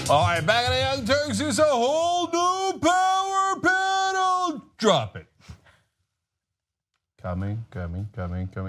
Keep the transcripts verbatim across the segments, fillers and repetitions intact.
All right, back in the Young Turks, it's a whole new power panel. Drop it. Coming, coming, coming, coming.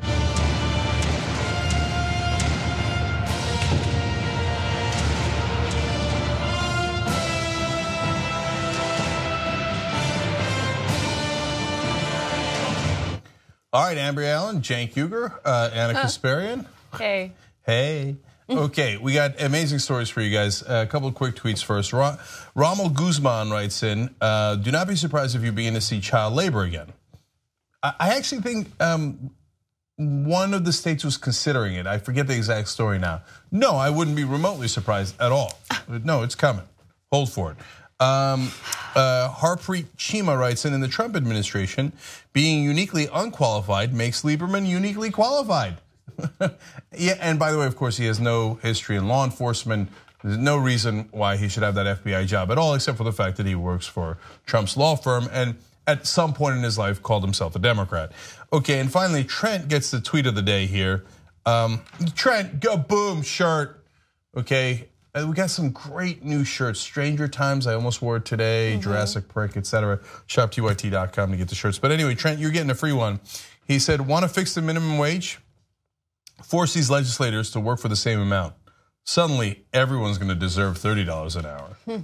All right, Amber Allen, Cenk Uygur, uh, Anna huh. Kasparian. Hey. Hey. Okay, we got amazing stories for you guys. A couple of quick tweets first. Ra- Rommel Guzman writes in, uh, do not be surprised if you begin to see child labor again. I, I actually think um, one of the states was considering it. I forget the exact story now. No, I wouldn't be remotely surprised at all. No, it's coming. Hold for it. Um, uh, Harpreet Chima writes in, in the Trump administration, being uniquely unqualified makes Lieberman uniquely qualified. Yeah, and by the way, of course, he has no history in law enforcement. There's no reason why he should have that F B I job at all, except for the fact that he works for Trump's law firm and at some point in his life called himself a Democrat. Okay, and finally, Trent gets the tweet of the day here. Um, Trent, go boom, shirt. Okay, we got some great new shirts. Stranger Times, I almost wore it today, mm-hmm. Jurassic Prick, et cetera. shop T Y T dot com to get the shirts. But anyway, Trent, you're getting a free one. He said, want to fix the minimum wage? Force these legislators to work for the same amount. Suddenly, everyone's going to deserve thirty dollars an hour. Hmm.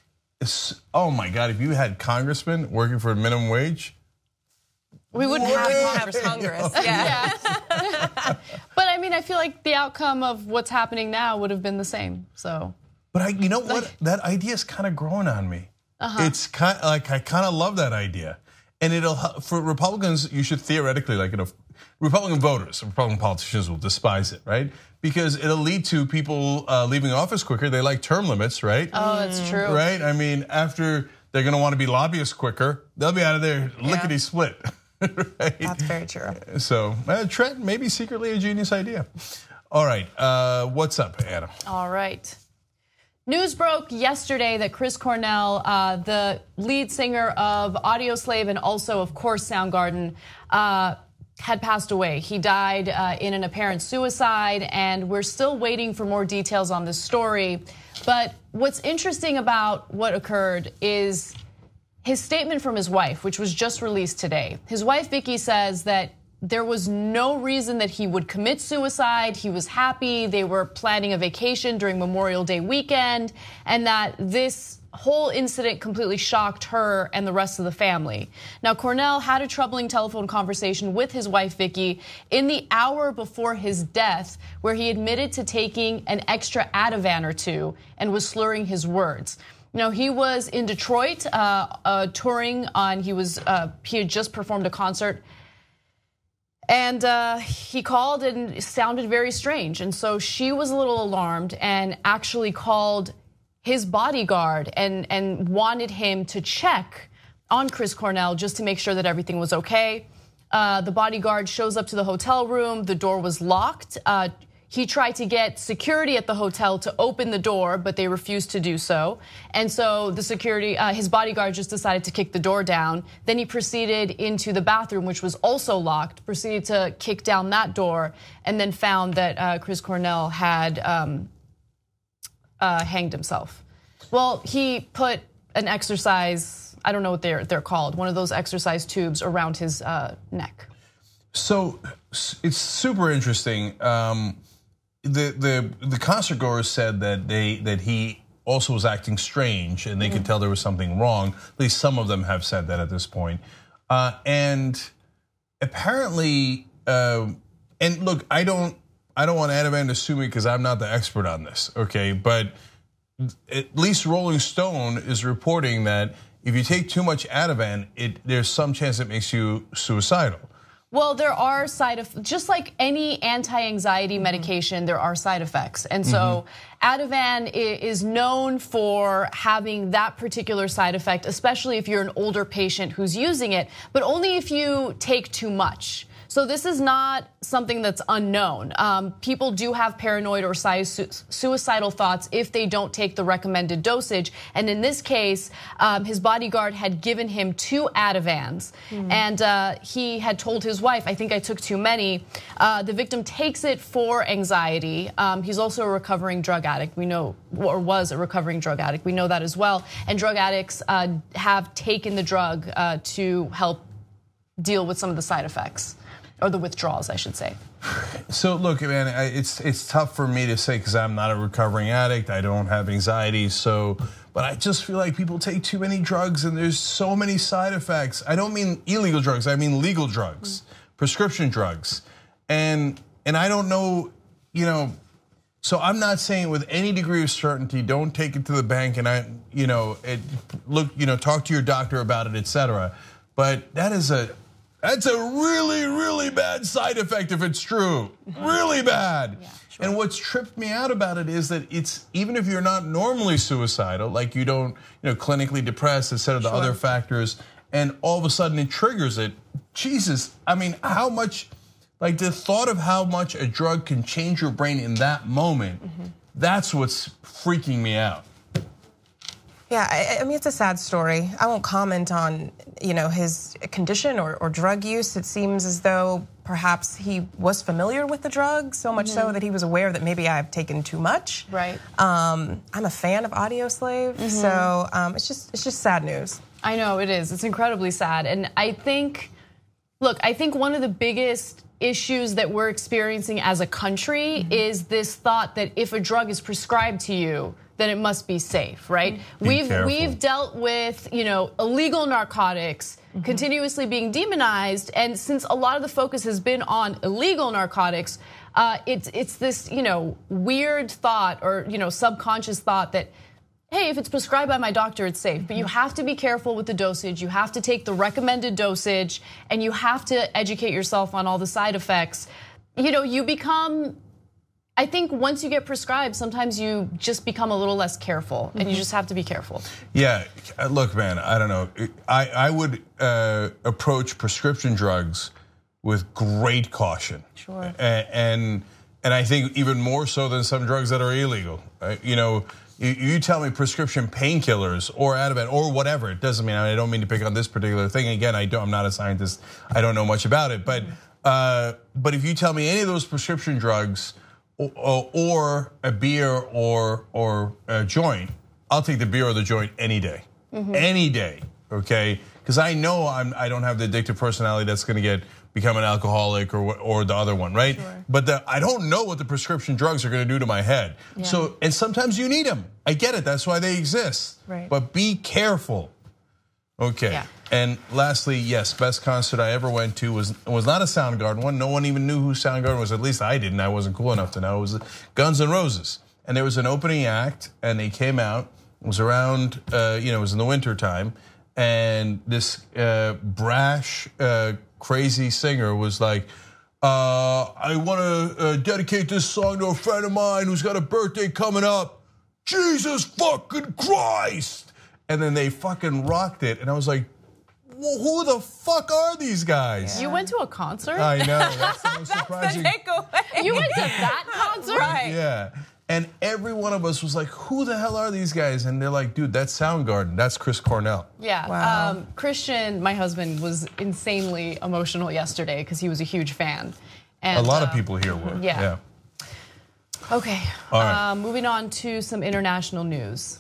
Oh my God, if you had congressmen working for a minimum wage, we wouldn't have Congress. Congress. Yeah. yeah. But I mean, I feel like the outcome of what's happening now would have been the same. So. But I, you know what? That idea is kind of growing on me. Uh-huh. It's kind of like I kind of love that idea, and it'll for Republicans. You should theoretically, like, you know, Republican voters, Republican politicians will despise it, right? Because it'll lead to people uh, leaving office quicker. They like term limits, right? Oh, that's true. Right? I mean, after they're going to want to be lobbyists quicker, they'll be out of there lickety split. Right? That's very true. So, uh, Trent, maybe secretly a genius idea. All right, uh, what's up, Anna? All right. News broke yesterday that Chris Cornell, uh, the lead singer of Audioslave and also, of course, Soundgarden, uh, had passed away. He died uh, in an apparent suicide, and we're still waiting for more details on this story. But what's interesting about what occurred is his statement from his wife, which was just released today. His wife, Vicky, says that there was no reason that he would commit suicide. He was happy. They were planning a vacation during Memorial Day weekend, and that this whole incident completely shocked her and the rest of the family. Now, Cornell had a troubling telephone conversation with his wife, Vicky, in the hour before his death, where he admitted to taking an extra Ativan or two and was slurring his words. You know, he was in Detroit uh, uh, touring on, he was uh, he had just performed a concert, and uh, he called and it sounded very strange. And so she was a little alarmed and actually called his bodyguard and, and wanted him to check on Chris Cornell just to make sure that everything was okay. Uh, the bodyguard shows up to the hotel room, the door was locked. Uh, he tried to get security at the hotel to open the door, but they refused to do so. And so the security, uh, his bodyguard just decided to kick the door down. Then he proceeded into the bathroom, which was also locked, proceeded to kick down that door, and then found that uh, Chris Cornell had um, Uh, hanged himself. Well, he put an exercise, I don't know what they're they're called, one of those exercise tubes around his uh, neck. So it's super interesting. Um, the the the concert goers said that they that he also was acting strange, and they mm-hmm. could tell there was something wrong. At least some of them have said that at this point. Uh, and apparently, uh, and look, I don't. I don't want Ativan to sue me because I'm not the expert on this, okay? But at least Rolling Stone is reporting that if you take too much Ativan, it, there's some chance it makes you suicidal. Well, there are side effects, just like any anti-anxiety medication, there are side effects. And so Ativan is known for having that particular side effect, especially if you're an older patient who's using it, but only if you take too much. So this is not something that's unknown. Um, people do have paranoid or suicidal thoughts if they don't take the recommended dosage. And in this case, um, his bodyguard had given him two Ativans, mm. and uh, he had told his wife, "I think I took too many." Uh, the victim takes it for anxiety. Um, he's also a recovering drug addict. We know, or was a recovering drug addict. We know that as well. And drug addicts uh, have taken the drug uh, to help deal with some of the side effects. Or the withdrawals, I should say. So look, man, it's it's tough for me to say because I'm not a recovering addict. I don't have anxiety, so but I just feel like people take too many drugs and there's so many side effects. I don't mean illegal drugs, I mean legal drugs, mm-hmm. prescription drugs, and and I don't know, you know. So I'm not saying with any degree of certainty, don't take it to the bank and I, you know, it, look, you know, talk to your doctor about it, et cetera. But that is a That's a really, really bad side effect if it's true. Really bad. Yeah, sure. And what's tripped me out about it is that it's, even if you're not normally suicidal, like you don't, you know, clinically depressed, et cetera, the sure. other factors, and all of a sudden it triggers it. Jesus, I mean, how much, like the thought of how much a drug can change your brain in that moment, mm-hmm. that's what's freaking me out. Yeah, I, I mean, it's a sad story. I won't comment on, you know, his condition or, or drug use. It seems as though perhaps he was familiar with the drug, so much mm-hmm. so that he was aware that maybe I've taken too much. Right. Um, I'm a fan of Audioslave, mm-hmm. so um, it's just it's just sad news. I know, it is. It's incredibly sad. And I think, look, I think one of the biggest issues that we're experiencing as a country mm-hmm. is this thought that if a drug is prescribed to you, then it must be safe, right? Be we've careful. we've dealt with, you know, illegal narcotics mm-hmm. continuously being demonized, and since a lot of the focus has been on illegal narcotics, uh, it's it's this, you know, weird thought or, you know, subconscious thought that, hey, if it's prescribed by my doctor, it's safe. But you have to be careful with the dosage. You have to take the recommended dosage, and you have to educate yourself on all the side effects. You know, you become, I think once you get prescribed, sometimes you just become a little less careful, and you just have to be careful. Yeah, look, man, I don't know. I, I would uh, approach prescription drugs with great caution. Sure. And, and I think even more so than some drugs that are illegal. You know, you tell me prescription painkillers or Ativan or whatever, it doesn't mean, I don't mean to pick on this particular thing. Again, I don't, I'm not a scientist, I don't know much about it. But, uh, but if you tell me any of those prescription drugs, Or, or a beer or or a joint, I'll take the beer or the joint any day, mm-hmm. any day, okay? Because I know I'm I don't have the addictive personality that's going to get become an alcoholic or or the other one, right? Sure. But the, I don't know what the prescription drugs are going to do to my head. Yeah. So and sometimes you need them. I get it. That's why they exist. Right. But be careful. Okay. Yeah. And lastly, yes, best concert I ever went to was was not a Soundgarden one. No one even knew who Soundgarden was. At least I didn't. I wasn't cool enough to know. It was Guns N' Roses, and there was an opening act, and they came out. It was around, uh, you know, it was in the winter time, and this uh, brash, uh, crazy singer was like, uh, "I want to uh, dedicate this song to a friend of mine who's got a birthday coming up. Jesus fucking Christ!" And then they fucking rocked it, and I was like, well, who the fuck are these guys? You went to a concert? I know, that's the most surprising. That's the takeaway. You went to that concert? Right. Yeah, and every one of us was like, who the hell are these guys? And they're like, dude, that's Soundgarden, that's Chris Cornell. Yeah, wow. um, Christian, my husband, was insanely emotional yesterday because he was a huge fan. And, a lot uh, of people here were, yeah. yeah. Okay, All right. uh, moving on to some international news.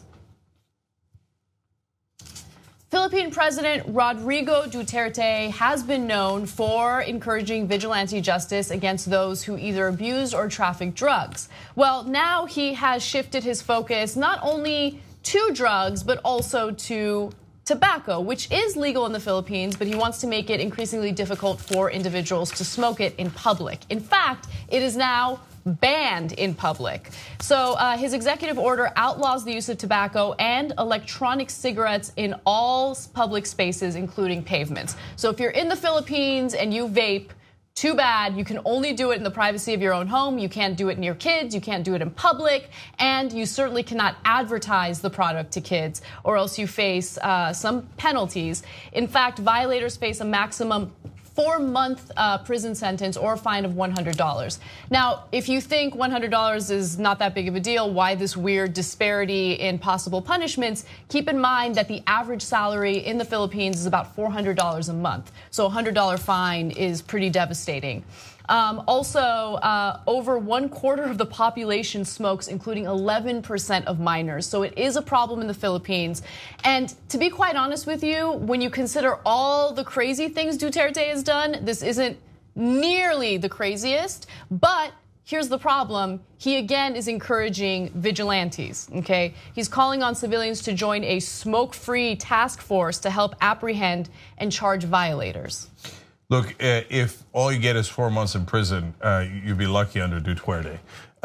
Philippine President Rodrigo Duterte has been known for encouraging vigilante justice against those who either abused or trafficked drugs. Well, now he has shifted his focus not only to drugs, but also to tobacco, which is legal in the Philippines, but he wants to make it increasingly difficult for individuals to smoke it in public. In fact, it is now banned in public. So uh, his executive order outlaws the use of tobacco and electronic cigarettes in all public spaces, including pavements. So if you're in the Philippines and you vape, too bad, you can only do it in the privacy of your own home. You can't do it near kids, you can't do it in public, and you certainly cannot advertise the product to kids, or else you face uh, some penalties. In fact, violators face a maximum four-month uh, prison sentence or a fine of one hundred dollars. Now, if you think one hundred dollars is not that big of a deal, why this weird disparity in possible punishments? Keep in mind that the average salary in the Philippines is about four hundred dollars a month. So a one hundred dollar fine is pretty devastating. Um, also, uh, over one quarter of the population smokes, including eleven percent of minors. So it is a problem in the Philippines. And to be quite honest with you, when you consider all the crazy things Duterte has done, this isn't nearly the craziest. But here's the problem. He again is encouraging vigilantes, okay? He's calling on civilians to join a smoke-free task force to help apprehend and charge violators. Look, if all you get is four months in prison, uh, you'd be lucky under Duterte.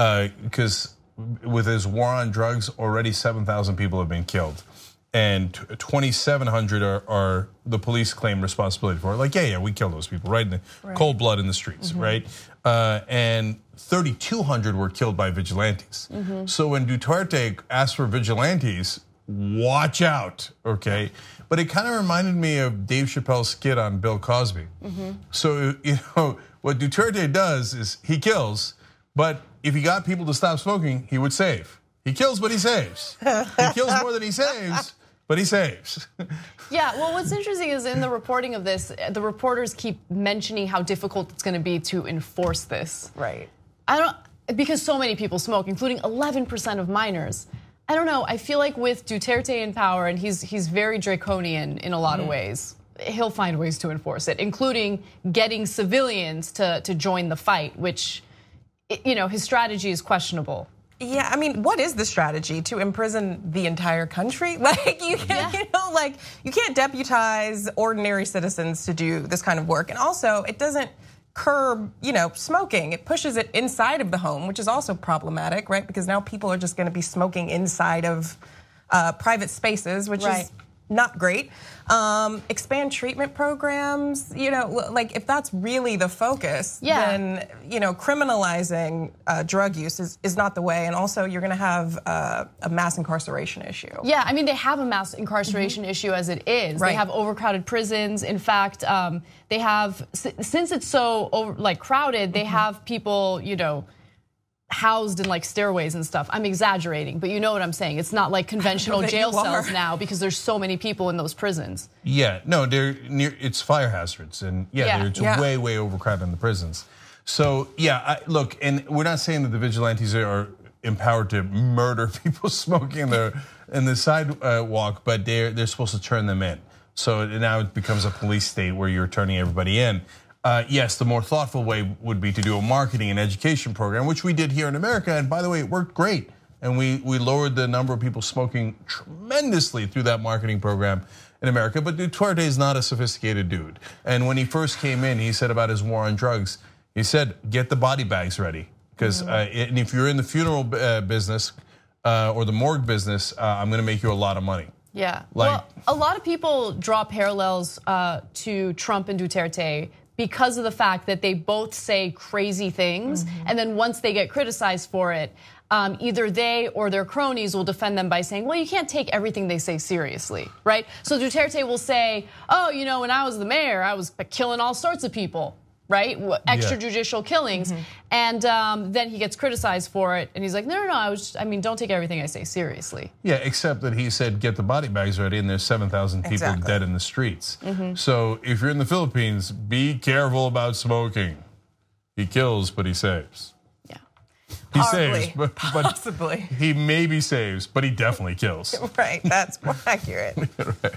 Because uh, with his war on drugs, already seven thousand people have been killed. And twenty-seven hundred are, are the police claim responsibility for. Like, yeah, yeah, we killed those people, right? In the right. Cold blood in the streets, mm-hmm. right? Uh, and thirty-two hundred were killed by vigilantes. Mm-hmm. So when Duterte asked for vigilantes, watch out, okay? But it kind of reminded me of Dave Chappelle's skit on Bill Cosby. Mm-hmm. So, you know, what Duterte does is he kills, but if he got people to stop smoking, he would save. He kills, but he saves. He kills more than he saves, but he saves. Yeah, well, what's interesting is in the reporting of this, the reporters keep mentioning how difficult it's going to be to enforce this. Right. I don't, because so many people smoke, including eleven percent of minors. I don't know. I feel like with Duterte in power, and he's he's very draconian in a lot mm. of ways, he'll find ways to enforce it, including getting civilians to to join the fight, which, you know, his strategy is questionable. Yeah, I mean, what is the strategy? To imprison the entire country? Like, you can't, yeah. you know, like, you can't deputize ordinary citizens to do this kind of work. And also, it doesn't curb, you know, smoking. It pushes it inside of the home, which is also problematic, right? Because now people are just going to be smoking inside of uh, private spaces, which right. is not great. Um, expand treatment programs, you know, like if that's really the focus, yeah. then, you know, criminalizing uh, drug use is, is not the way. And also you're going to have uh, a mass incarceration issue. Yeah, I mean, they have a mass incarceration mm-hmm. issue as it is. Right. They have overcrowded prisons. In fact, um, they have, since it's so over, like crowded, they mm-hmm. have people, you know, housed in like stairways and stuff. I'm exaggerating, but you know what I'm saying. It's not like conventional jail cells now because there's so many people in those prisons. Yeah, no, they're near. It's fire hazards, and yeah, yeah. they're yeah. way, way overcrowded in the prisons. So yeah, I, look, and we're not saying that the vigilantes are empowered to murder people smoking in the in the sidewalk, but they're they're supposed to turn them in. So now it becomes a police state where you're turning everybody in. Uh, yes, the more thoughtful way would be to do a marketing and education program, which we did here in America. And by the way, it worked great. And we, we lowered the number of people smoking tremendously through that marketing program in America. But Duterte is not a sophisticated dude. And when he first came in, he said about his war on drugs, he said, get the body bags ready. Because mm-hmm. uh, and if you're in the funeral uh, business uh, or the morgue business, uh, I'm going to make you a lot of money. Yeah. Like, well, a lot of people draw parallels uh, to Trump and Duterte because of the fact that they both say crazy things, mm-hmm. and then once they get criticized for it, um, either they or their cronies will defend them by saying, well, you can't take everything they say seriously, right? So Duterte will say, oh, you know, when I was the mayor, I was killing all sorts of people, right? Extrajudicial yeah. killings. Mm-hmm. And um, then he gets criticized for it. And he's like, no, no, no, I was, just, I mean, don't take everything I say seriously. Yeah, except that he said, get the body bags ready, and there's seven thousand people exactly. dead in the streets. Mm-hmm. So if you're in the Philippines, be careful about smoking. He kills, but he saves. Yeah. He Hardly. saves, but, but possibly. He maybe saves, but he definitely kills. Right, that's more accurate. Right.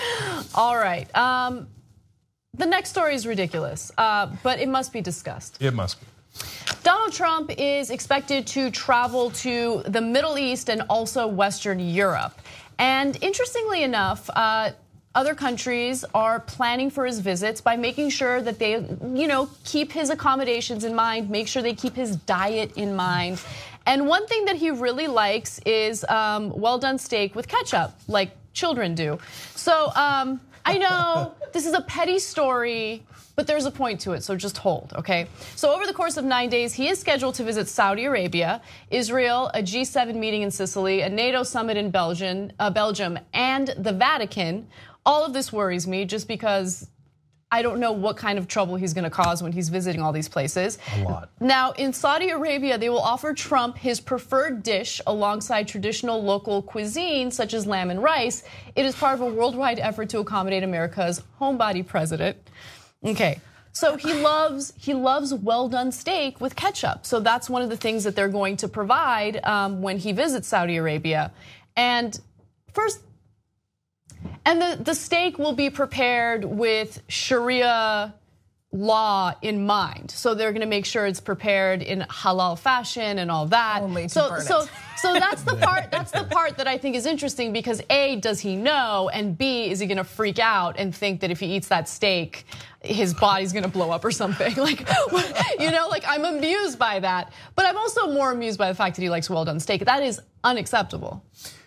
All right. Um, The next story is ridiculous, uh, but it must be discussed. It must be. Donald Trump is expected to travel to the Middle East and also Western Europe. And interestingly enough, uh, other countries are planning for his visits by making sure that they, you know, keep his accommodations in mind, make sure they keep his diet in mind. And one thing that he really likes is um, well-done steak with ketchup, like children do. So um, I know this is a petty story, but there's a point to it, so just hold, okay? So over the course of nine days, he is scheduled to visit Saudi Arabia, Israel, a G seven meeting in Sicily, a NATO summit in Belgium, uh, Belgium, and the Vatican. All of this worries me just because I don't know what kind of trouble he's gonna cause when he's visiting all these places. A lot. Now, in Saudi Arabia, they will offer Trump his preferred dish alongside traditional local cuisine, such as lamb and rice. It is part of a worldwide effort to accommodate America's homebody president. Okay, so he loves he loves well-done steak with ketchup. So that's one of the things that they're going to provide um, when he visits Saudi Arabia. And first, And the, the steak will be prepared with Sharia law in mind. So they're gonna make sure it's prepared in halal fashion and all that. Only to so burn so it. so that's the part that's the part that I think is interesting, because A, does he know, and B, is he gonna freak out and think that if he eats that steak, his body's gonna blow up or something? Like, you know, like I'm amused by that. But I'm also more amused by the fact that he likes well done steak. That is unacceptable.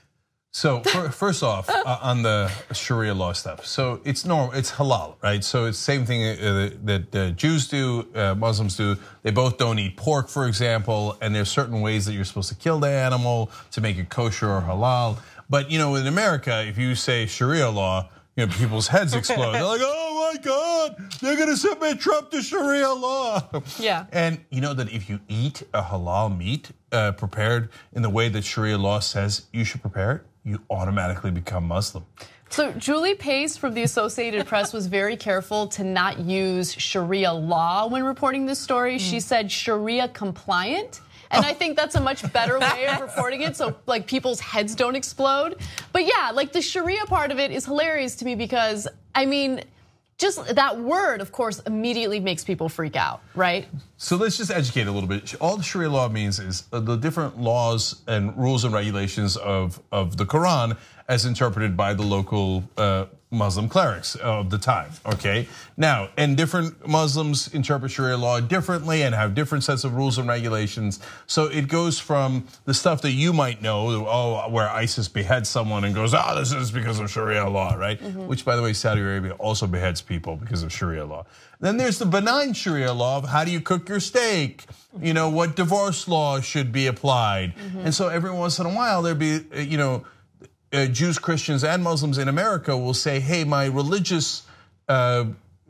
So first off, uh, on the Sharia law stuff, so it's normal, it's halal, right? So it's the same thing uh, that uh, Jews do, uh, Muslims do. They both don't eat pork, for example, and there's certain ways that you're supposed to kill the animal to make it kosher or halal. But you know, in America, if you say Sharia law, you know, people's heads explode. They're like, oh my God, they're gonna submit Trump to Sharia law. Yeah. And you know that if you eat a halal meat uh, prepared in the way that Sharia law says you should prepare it, you automatically become Muslim. So Julie Pace from the Associated Press was very careful to not use Sharia law when reporting this story. Mm. She said Sharia compliant. And I think that's a much better way of reporting it, so like people's heads don't explode. But yeah, like the Sharia part of it is hilarious to me, because I mean, just that word, of course, immediately makes people freak out, right? So let's just educate a little bit. All the Sharia law means is the different laws and rules and regulations of, of the Quran as interpreted by the local uh, Muslim clerics of the time, okay? Now, and different Muslims interpret Sharia law differently and have different sets of rules and regulations. So it goes from the stuff that you might know, oh, where ISIS beheads someone and goes, oh, this is because of Sharia law, right? Mm-hmm. Which, by the way, Saudi Arabia also beheads people because of Sharia law. Then there's the benign Sharia law of how do you cook your steak? You know, what divorce law should be applied? Mm-hmm. And so every once in a while there'd be, you know, Uh, Jews, Christians, and Muslims in America will say, hey, my religious uh,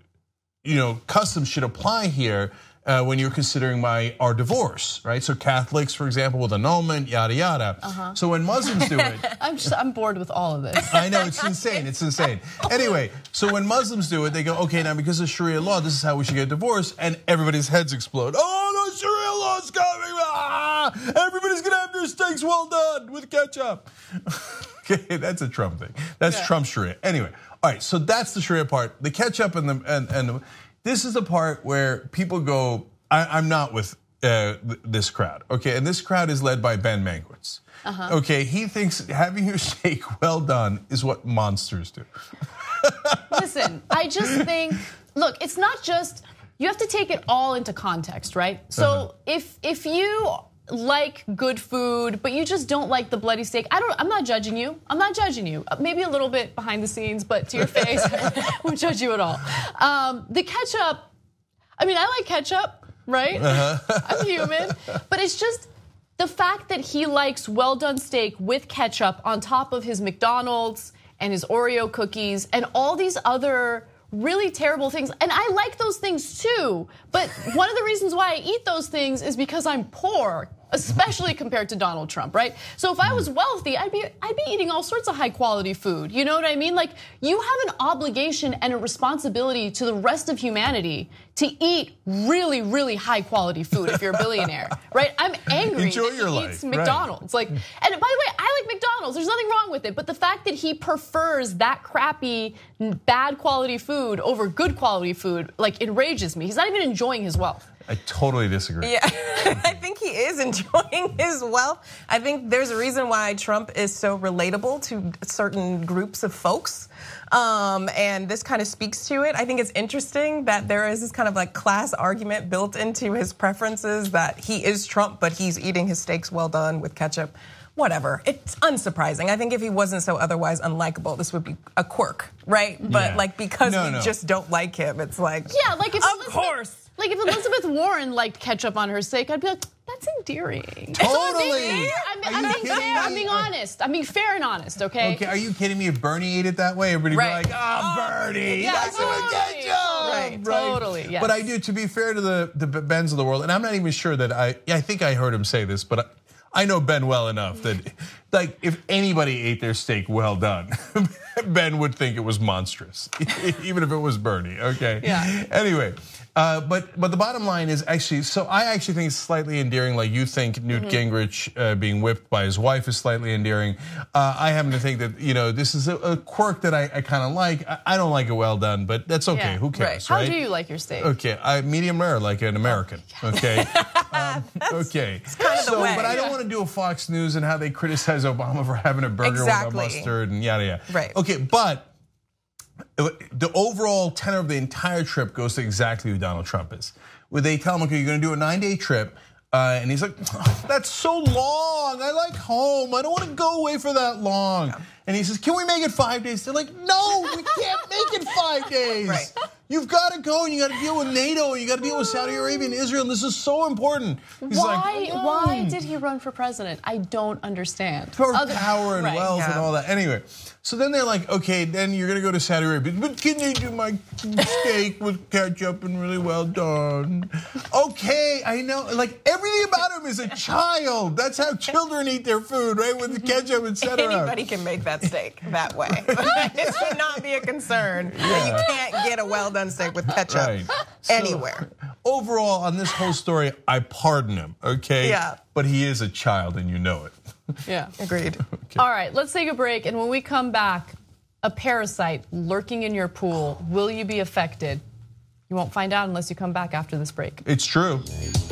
you know, customs should apply here uh, when you're considering my our divorce, right? So Catholics, for example, with annulment, yada, yada. Uh-huh. So when Muslims do it. I'm, just, I'm bored with all of this. I know, it's insane, it's insane. Anyway, so when Muslims do it, they go, okay, now because of Sharia law, this is how we should get divorced, and everybody's heads explode. Oh, no, Sharia law's coming, ah! Everybody's gonna have their steaks well done with ketchup. Okay, that's a Trump thing. That's yeah. Trump Sharia. Anyway, all right, so that's the Sharia part. The ketchup and the and and the, this is the part where people go, I, I'm not with uh, this crowd. Okay, and this crowd is led by Ben Mankiewicz. Uh-huh. Okay, he thinks having your steak well done is what monsters do. Listen, I just think, look, it's not just, you have to take it all into context, right? So uh-huh. if if you like good food, but you just don't like the bloody steak, I don't, I'm not judging you. I'm not judging you. Maybe a little bit behind the scenes, but to your face, I won't judge you at all. Um, the ketchup, I mean, I like ketchup, right? Uh-huh. I'm human, but it's just the fact that he likes well done steak with ketchup on top of his McDonald's and his Oreo cookies and all these other really terrible things. And I like those things too, but one of the reasons why I eat those things is because I'm poor, especially compared to Donald Trump, right? So if I was wealthy, I'd be I'd be eating all sorts of high quality food. You know what I mean? Like, you have an obligation and a responsibility to the rest of humanity to eat really, really high quality food if you're a billionaire, right? I'm angry Enjoy that your he life, eats McDonald's. Right. Like, and by the way, I like McDonald's. There's nothing wrong with it, but the fact that he prefers that crappy, bad quality food over good quality food, like, enrages me. He's not even enjoying his wealth. I totally disagree. Yeah, I think he is enjoying his wealth. I think there's a reason why Trump is so relatable to certain groups of folks. Um, and this kind of speaks to it. I think it's interesting that there is this kind of like class argument built into his preferences, that he is Trump, but he's eating his steaks well done with ketchup. Whatever. It's unsurprising. I think if he wasn't so otherwise unlikable, this would be a quirk, right? But yeah. like, because no, we no. just don't like him, it's like, yeah, like if of Elizabeth, course. Like if Elizabeth Warren liked ketchup on her steak, I'd be like, that's endearing. Totally. I'm, are you I'm being kidding fair. me? I'm being honest. I'm being fair and honest. Okay. Okay, are you kidding me? If Bernie ate it that way, everybody would Right. be like, "Oh, Bernie, yeah, that's what totally, get you." right, totally, yes. But I do. To be fair to the the Bens of the world, and I'm not even sure that I. Yeah, I think I heard him say this, but I, I know Ben well enough that, like, if anybody ate their steak well done, Ben would think it was monstrous, even if it was Bernie. Okay. Yeah. Anyway. Uh, but but the bottom line is actually, so I actually think it's slightly endearing. Like you think Newt mm-hmm. Gingrich uh, being whipped by his wife is slightly endearing. Uh, I happen to think that, you know, this is a, a quirk that I, I kind of like. I, I don't like it well done, but that's okay. Yeah. Who cares, How right? do you like your steak? Okay, I, medium rare, like an American. Oh, okay, um, okay. kind of the so, way. but I don't Yeah. want to do a Fox News and how they criticize Obama for having a burger Exactly. with mustard and yada yada. Right. Okay, but. The overall tenor of the entire trip goes to exactly who Donald Trump is. Where they tell him, okay, you're gonna do a nine day trip. Uh, and he's like, oh, that's so long. I like home. I don't want to go away for that long. Yeah. And he says, can we make it five days? They're like, no, we can't make it five days. Right. You've got to go and you got to deal with NATO and you got to deal with Saudi Arabia and Israel. And this is so important. He's why? Like, oh. Why did he run for president? I don't understand. For Other, power and right. wealth yeah. and all that. Anyway, so then they're like, okay, then you're gonna go to Saudi Arabia, but can you do my steak with ketchup and really well done? Okay, I know. Like everything about him is a child. That's how children eat their food, right? With the ketchup, et cetera. Anybody can make that steak that way. It should not be a concern Yeah. that you can't get a well done steak with ketchup Right. So, anywhere. Overall, on this whole story, I pardon him, okay? Yeah. But he is a child and you know it. Yeah. Agreed. Okay. All right, let's take a break. And when we come back, a parasite lurking in your pool, will you be affected? You won't find out unless you come back after this break. It's true.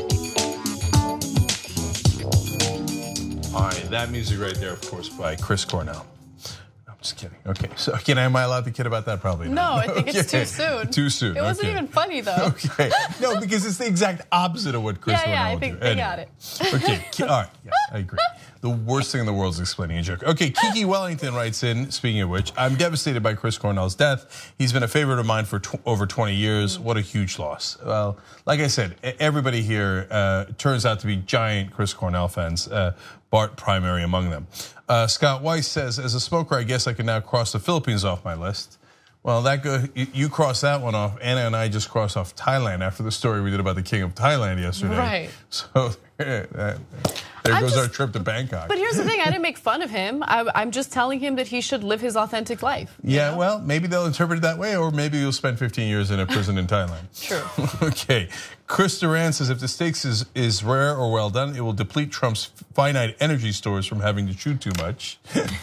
All right, that music right there, of course, by Chris Cornell. I'm just kidding. Okay, so again, am I allowed to kid about that? Probably No, not. I think it's Okay. too soon. Too soon. It wasn't okay. even funny, though. Okay. No, because it's the exact opposite of what Chris Yeah, Cornell yeah, I would think do. they got it. Okay, ki- all right, yes, I agree. The worst thing in the world is explaining a joke. Okay, Kiki Wellington writes in, speaking of which, I'm devastated by Chris Cornell's death. He's been a favorite of mine for tw- over twenty years. What a huge loss. Well, like I said, everybody here uh, turns out to be giant Chris Cornell fans, uh, Bart primary among them. Uh, Scott Weiss says, as a smoker, I guess I can now cross the Philippines off my list. Well, that go, you cross that one off. Anna and I just crossed off Thailand after the story we did about the King of Thailand yesterday. Right. So there I'm goes just, our trip to Bangkok. But here's the thing, I didn't make fun of him. I, I'm just telling him that he should live his authentic life. Yeah, know? well, maybe they'll interpret it that way, or maybe you'll spend fifteen years in a prison in Thailand. True. Okay. Chris Duran says if the steak is, is rare or well done, it will deplete Trump's finite energy stores from having to chew too much.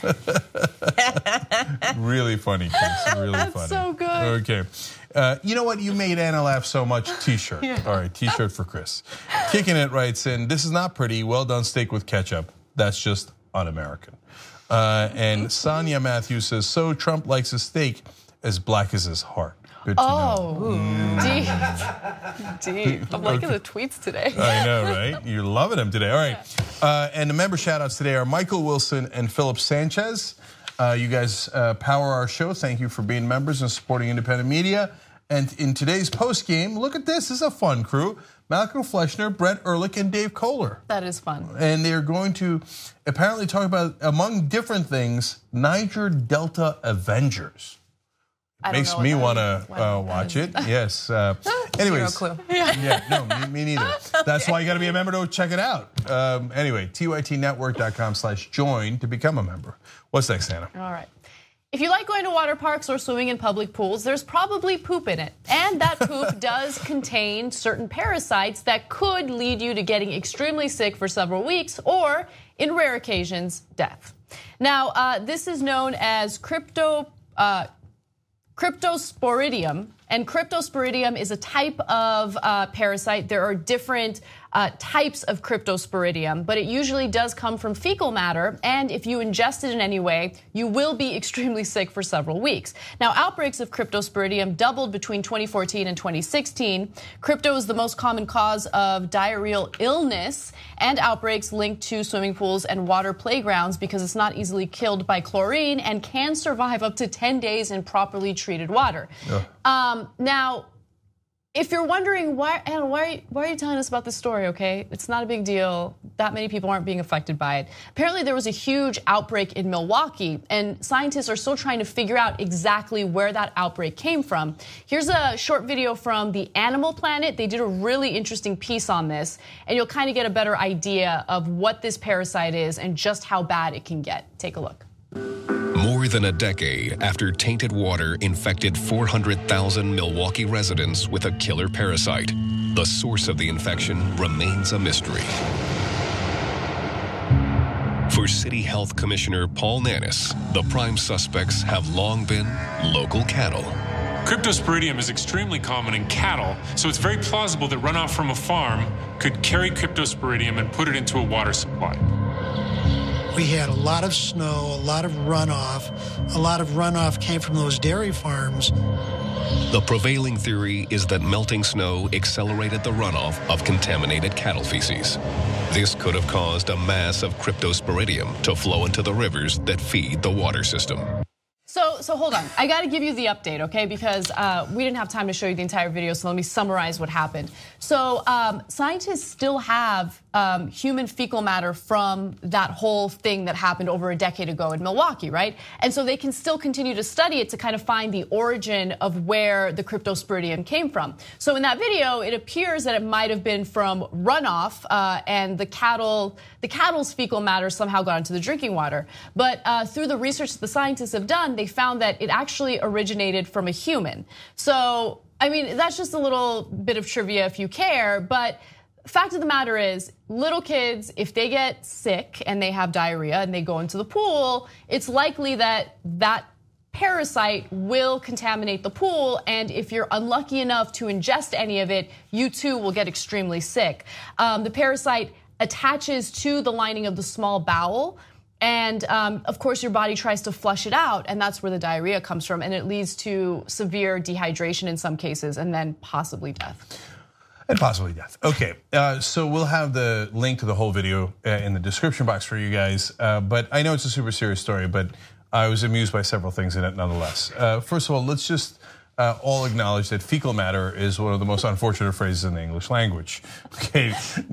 Really funny, Chris. Really That's funny. so good. Okay. Uh, you know what? You made Anna laugh so much. T-shirt. Yeah. All right, T-shirt for Chris. Kicking It writes in, this is not pretty. Well done steak with ketchup. That's just un-American. Uh, and Sonia Matthews says, so Trump likes his steak as black as his heart. Good to know. Oh, deep. Deep. I'm liking the tweets today. I know, right? You're loving them today. All right. Uh, and the member shout-outs today are Michael Wilson and Philip Sanchez. Uh, you guys uh, power our show. Thank you for being members and supporting independent media. And in today's post-game, look at this. This is a fun crew. Malcolm Fleshner, Brett Ehrlich, and Dave Kohler. That is fun. And they're going to apparently talk about, among different things, Niger Delta Avengers. I don't Makes know what me that want is. to Wow, uh, that watch is- it. Yes. Uh, anyways. Zero clue. Yeah, no, me, me neither. That's why you got to be a member to check it out. Um, anyway, T Y T network dot com slash join to become a member. What's next, Anna? All right. If you like going to water parks or swimming in public pools, there's probably poop in it. And that poop does contain certain parasites that could lead you to getting extremely sick for several weeks or, in rare occasions, death. Now, uh, this is known as crypto, uh, Cryptosporidium. And Cryptosporidium is a type of uh, parasite. There are different uh, types of Cryptosporidium, but it usually does come from fecal matter. And if you ingest it in any way, you will be extremely sick for several weeks. Now, outbreaks of Cryptosporidium doubled between twenty fourteen and twenty sixteen. Crypto is the most common cause of diarrheal illness and outbreaks linked to swimming pools and water playgrounds because it's not easily killed by chlorine and can survive up to ten days in properly treated water. Um, now, If you're wondering why, Anna, why, why are you telling us about this story, okay? It's not a big deal. That many people aren't being affected by it. Apparently there was a huge outbreak in Milwaukee, and scientists are still trying to figure out exactly where that outbreak came from. Here's a short video from the Animal Planet. They did a really interesting piece on this, and you'll kind of get a better idea of what this parasite is and just how bad it can get. Take a look. More than a decade after tainted water infected four hundred thousand Milwaukee residents with a killer parasite, the source of the infection remains a mystery. For City Health Commissioner Paul Nannis, the prime suspects have long been local cattle. Cryptosporidium is extremely common in cattle, so it's very plausible that runoff from a farm could carry Cryptosporidium and put it into a water supply. We had a lot of snow, a lot of runoff. A lot of runoff came from those dairy farms. The prevailing theory is that melting snow accelerated the runoff of contaminated cattle feces. This could have caused a mass of Cryptosporidium to flow into the rivers that feed the water system. So, so hold on. I got to give you the update, okay? Because uh, we didn't have time to show you the entire video, so let me summarize what happened. So, um, scientists still have um, human fecal matter from that whole thing that happened over a decade ago in Milwaukee, right? And so they can still continue to study it to kind of find the origin of where the Cryptosporidium came from. So in that video, it appears that it might have been from runoff, uh, and the cattle, the cattle's fecal matter somehow got into the drinking water. But uh, through the research that the scientists have done, they found that it actually originated from a human. So, I mean, that's just a little bit of trivia if you care, but fact of the matter is, little kids, if they get sick and they have diarrhea and they go into the pool, it's likely that that parasite will contaminate the pool, and if you're unlucky enough to ingest any of it, you too will get extremely sick. Um, the parasite attaches to the lining of the small bowel, and um, of course your body tries to flush it out, and that's where the diarrhea comes from, and it leads to severe dehydration in some cases, and then possibly death. And possibly death. Okay, uh, so we'll have the link to the whole video uh, in the description box for you guys, uh, but I know it's a super serious story, but I was amused by several things in it nonetheless. Uh, first of all, let's just Uh, all acknowledge that fecal matter is one of the most unfortunate phrases in the English language. Okay,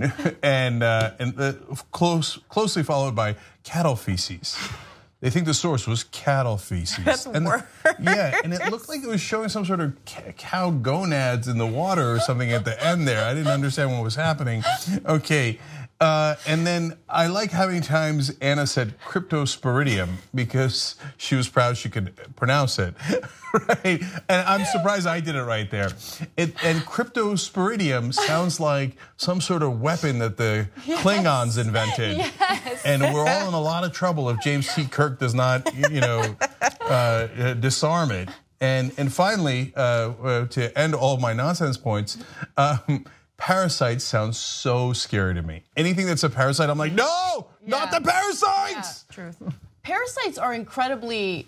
and uh, and uh, close closely followed by cattle feces. They think the source was cattle feces. That's and worse. The, yeah, and it looked like it was showing some sort of cow gonads in the water or something at the end there. I didn't understand what was happening. Okay. Uh, and then I like how many times Anna said Cryptosporidium because she was proud she could pronounce it, right? And I'm surprised I did it right there. It, and Cryptosporidium sounds like some sort of weapon that the yes. Klingons invented. Yes. And we're all in a lot of trouble if James T. Kirk does not, you know, uh, disarm it. And and finally, uh, to end all of my nonsense points. Um, Parasites sound so scary to me. Anything that's a parasite, I'm like, no, yeah. not the parasites. Yeah, truth. Parasites are incredibly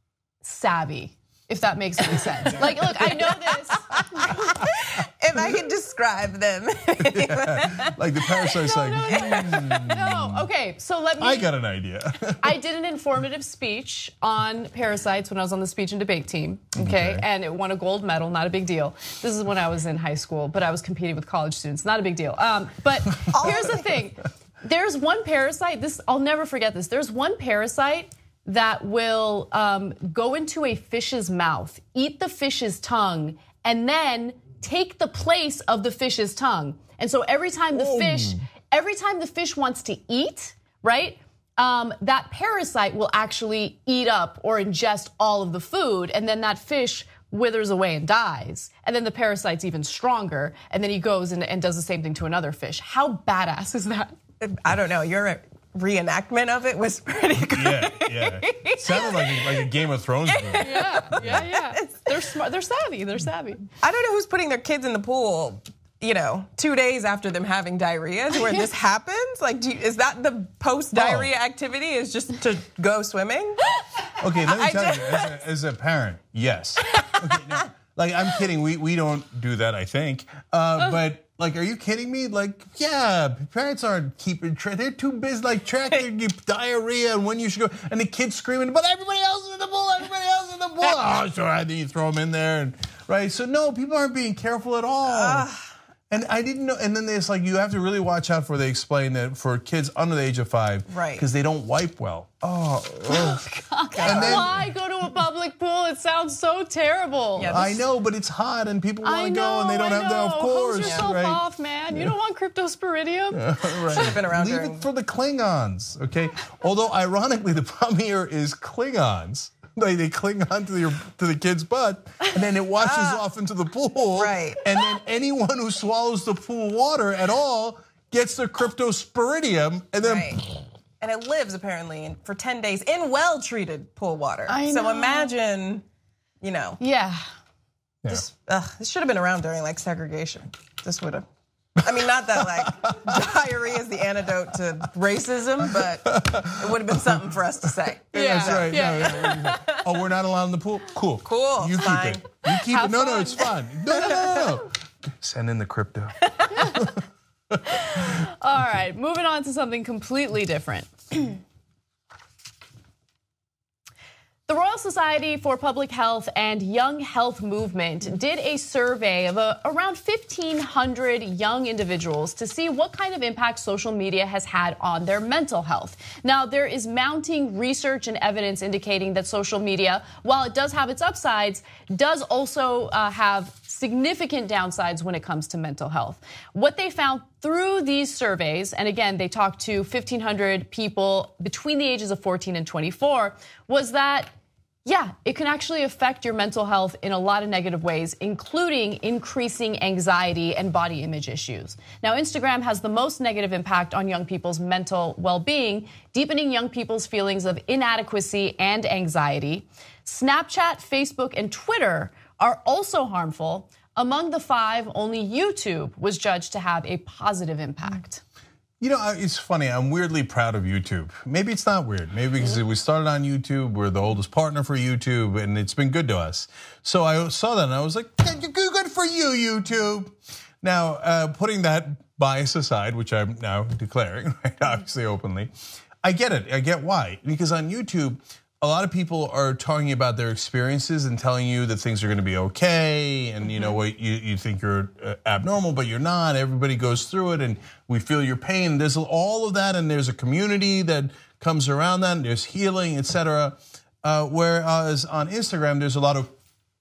savvy, if that makes any sense. Like, look, I know this. If I could describe them. Yeah. Like the parasite's no, like, no, no. hmm. no, okay, so let me. I got an idea. I did an informative speech on parasites when I was on the speech and debate team, okay? okay? And it won a gold medal, not a big deal. This is when I was in high school, but I was competing with college students, not a big deal. Um, but here's the thing, there's one parasite, this I'll never forget this, there's one parasite that will um, go into a fish's mouth, eat the fish's tongue, and then take the place of the fish's tongue. And so every time the Whoa. fish, every time the fish wants to eat, right? Um, that parasite will actually eat up or ingest all of the food, and then that fish withers away and dies. And then the parasite's even stronger, and then he goes and, and does the same thing to another fish. How badass is that? I don't know. Your reenactment of it was pretty good. Yeah, yeah. It sounded like a, like a Game of Thrones movie. Yeah, yeah, yeah. They're smart. They're savvy. They're savvy. I don't know who's putting their kids in the pool, you know, two days after them having diarrhea, where this happens. Like, do you, is that the post-diarrhea oh. activity? Is just to go swimming? Okay, let me I tell just... you, as a, as a parent, yes. Okay, now, like, I'm kidding. We we don't do that, I think. Uh, but. Like, are you kidding me? Like, yeah, parents aren't keeping track. They're too busy, like, tracking diarrhea and when you should go. And the kids screaming, but everybody else is in the pool, everybody else is in the pool. Oh, sure, I think you throw them in there. And, right? So no, people aren't being careful at all. Uh. And I didn't know, and then it's like, you have to really watch out for, they explain that for kids under the age of five, right? Because they don't wipe well. Oh, oh God. And then, why go to a public pool? It sounds so terrible. Yeah, I know, but it's hot and people want to go and they don't I have that, of course. Hose yourself right? off, man. You don't want cryptosporidium. Yeah, right. Should have been around Leave during... it for the Klingons, okay? Although, ironically, the problem here is Klingons. Like they cling on to, your, to the kid's butt, and then it washes ah, off into the pool. Right. And then anyone who swallows the pool water at all gets the cryptosporidium, and then. Right. And it lives apparently for ten days in well-treated pool water. I so know. imagine, you know. Yeah. This, ugh, this should have been around during like segregation. This would have. I mean, not that like diarrhea is the antidote to racism, but it would have been something for us to say. Yeah, that's right. Yeah. No, no, no. Oh, we're not allowed in the pool? Cool. Cool. You keep fine. it. You keep Have it. No, fun. no, it's fine. No, no, no, no. Send in the crypto. All right, moving on to something completely different. The Royal Society for Public Health and Young Health Movement did a survey of a, around fifteen hundred young individuals to see what kind of impact social media has had on their mental health. Now, there is mounting research and evidence indicating that social media, while it does have its upsides, does also uh, have significant downsides when it comes to mental health. What they found through these surveys, and again, they talked to fifteen hundred people between the ages of fourteen and twenty-four, was that yeah, it can actually affect your mental health in a lot of negative ways, including increasing anxiety and body image issues. Now, Instagram has the most negative impact on young people's mental well-being, deepening young people's feelings of inadequacy and anxiety. Snapchat, Facebook, and Twitter are also harmful. Among the five, only YouTube was judged to have a positive impact. You know, it's funny, I'm weirdly proud of YouTube. Maybe it's not weird. Maybe because we started on YouTube, we're the oldest partner for YouTube, and it's been good to us. So I saw that and I was like, good for you, YouTube. Now, uh, putting that bias aside, which I'm now declaring, right, obviously openly, I get it, I get why. Because on YouTube, a lot of people are talking about their experiences and telling you that things are gonna be okay, and you know what, you, you think you're abnormal, but you're not. Everybody goes through it, and we feel your pain. There's all of that, and there's a community that comes around that, and there's healing, et cetera. Uh, whereas on Instagram, there's a lot of,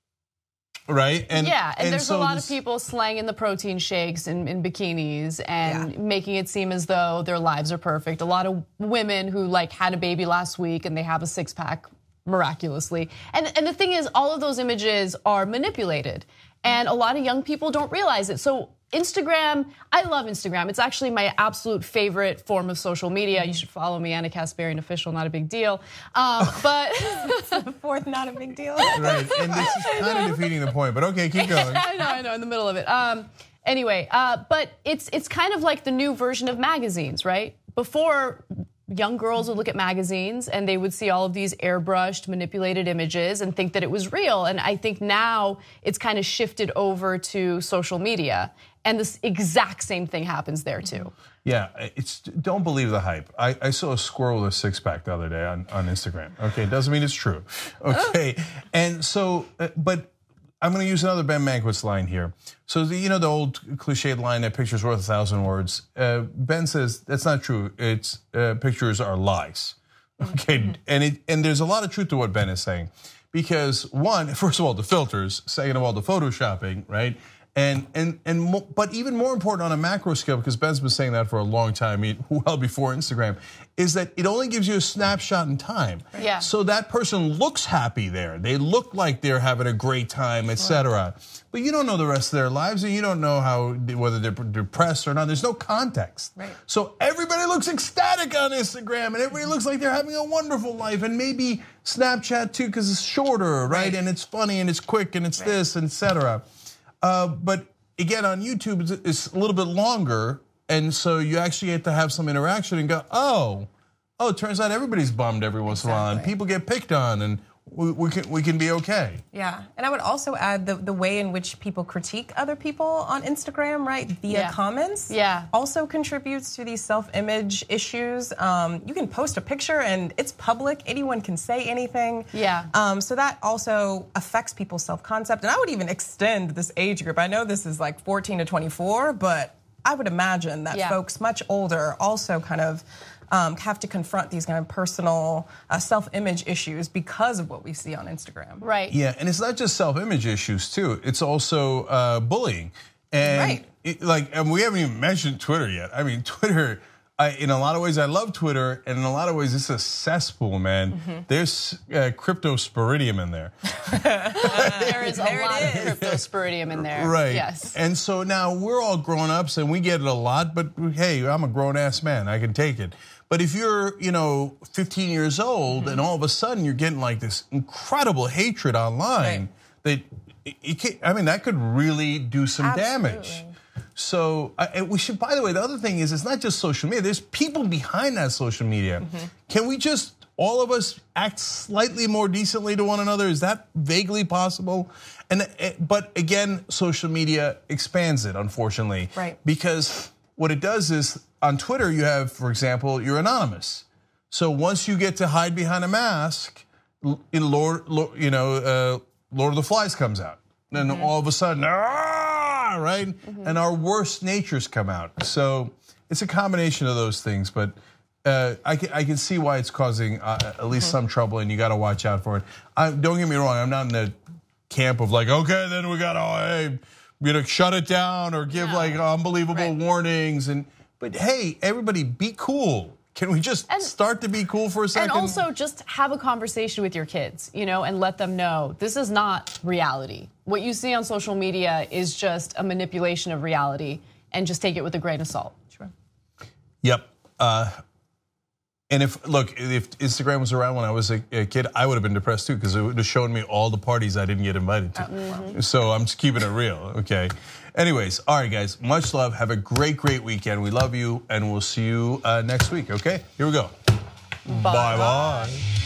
right? And, yeah, and, and there's so a lot this, of people slanging the protein shakes in, in bikinis and yeah. making it seem as though their lives are perfect. A lot of women who like had a baby last week and they have a six pack miraculously. And, and the thing is, all of those images are manipulated. And a lot of young people don't realize it. So Instagram, I love Instagram. It's actually my absolute favorite form of social media. You should follow me, Anna Kasparian Official, not a big deal. Um, but the fourth, not a big deal. Right, and this is kind of defeating the point, but okay, keep going. I know, I know, in the middle of it. Um, anyway, uh, but it's it's kind of like the new version of magazines, right? Before, young girls would look at magazines and they would see all of these airbrushed, manipulated images and think that it was real. And I think now it's kind of shifted over to social media. And this exact same thing happens there too. Yeah, it's don't believe the hype. I, I saw a squirrel with a six pack the other day on, on Instagram. Okay, doesn't mean it's true. Okay, and so, but I'm going to use another Ben Mankiewicz line here. So the, you know the old cliched line that pictures worth a thousand words. Uh, Ben says that's not true. It's uh, pictures are lies. Okay, and it and there's a lot of truth to what Ben is saying, because one, first of all, the filters. Second of all, the photoshopping, right? And and and but even more important on a macro scale, because Ben's been saying that for a long time, well before Instagram, is that it only gives you a snapshot in time. Yeah. So that person looks happy there. They look like they're having a great time, et cetera. But you don't know the rest of their lives, and you don't know how whether they're depressed or not. There's no context. Right. So everybody looks ecstatic on Instagram, and everybody looks like they're having a wonderful life, and maybe Snapchat too, because it's shorter, right? right? And it's funny, and it's quick, and it's right. this, and et cetera. Uh, but again, on YouTube, it's a little bit longer, and so you actually get to have some interaction and go, oh, oh, it turns out everybody's bummed every once in a while, and people get picked on, and we, we can we can be okay. Yeah, and I would also add the, the way in which people critique other people on Instagram, right, via yeah. comments, yeah. also contributes to these self-image issues. Um, you can post a picture and it's public; anyone can say anything. Yeah. Um, so that also affects people's self-concept, and I would even extend this age group. I know this is like fourteen to twenty-four, but I would imagine that yeah. folks much older also kind of. Um, have to confront these kind of personal uh, self-image issues because of what we see on Instagram. Right. Yeah, and it's not just self-image issues too. It's also uh, bullying, and right. it, like, and we haven't even mentioned Twitter yet. I mean, Twitter. I, in a lot of ways, I love Twitter, and in a lot of ways, it's a cesspool, man. Mm-hmm. There's uh, cryptosporidium in there. uh, there is a there lot is. of cryptosporidium in there. Right. Yes. And so now we're all grown-ups, and we get it a lot, but hey, I'm a grown-ass man. I can take it. But if you're, you know, fifteen years old, mm-hmm. and all of a sudden you're getting like this incredible hatred online, right. that it can't, I mean, that could really do some Absolutely. damage. So uh, we should, by the way, the other thing is it's not just social media. There's people behind that social media. Mm-hmm. Can we just, all of us, act slightly more decently to one another? Is that vaguely possible? And But again, social media expands it, unfortunately. Right. Because what it does is, on Twitter, you have, for example, you're anonymous. So once you get to hide behind a mask, in Lord, you know, uh, Lord of the Flies comes out. Then mm-hmm. all of a sudden, ah, right? Mm-hmm. And our worst natures come out. So it's a combination of those things, but uh, I, can, I can see why it's causing uh, at least mm-hmm. some trouble, and you got to watch out for it. I, don't get me wrong, I'm not in the camp of like, okay, then we got to, hey, you know, shut it down or give no. like unbelievable right. warnings. And But hey, everybody be cool. Can we just and, start to be cool for a second? And also just have a conversation with your kids, you know, and let them know this is not reality. What you see on social media is just a manipulation of reality, and just take it with a grain of salt. Sure. Yep. Uh, and if, look, if Instagram was around when I was a, a kid, I would have been depressed too, because it would have shown me all the parties I didn't get invited to. Mm-hmm. So I'm just keeping it real, okay? Anyways, all right, guys, much love. Have a great, great weekend. We love you, and we'll see you uh, next week, okay? Here we go. Bye-bye.